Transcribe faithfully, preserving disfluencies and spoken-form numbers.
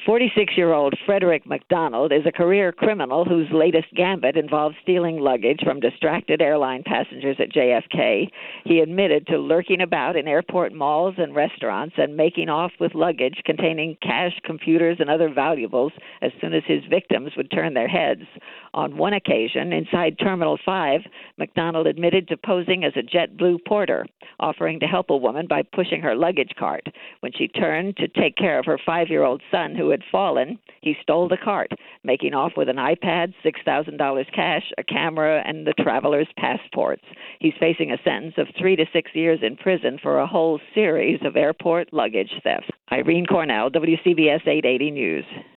forty-six-year-old Frederick McDonald is a career criminal whose latest gambit involves stealing luggage from distracted airline passengers at J F K. He admitted to lurking about in airport malls and restaurants and making off with luggage containing cash, computers, and other valuables as soon as his victims would turn their heads. On one occasion, inside Terminal five, McDonald admitted to posing as a JetBlue porter, offering to help a woman by pushing her luggage cart. When she turned to take care of her five-year-old son who had fallen, he stole the cart, making off with an iPad, six thousand dollars cash, a camera, and the traveler's passports. He's facing a sentence of three to six years in prison for a whole series of airport luggage thefts. Irene Cornell, W C B S eight eighty News.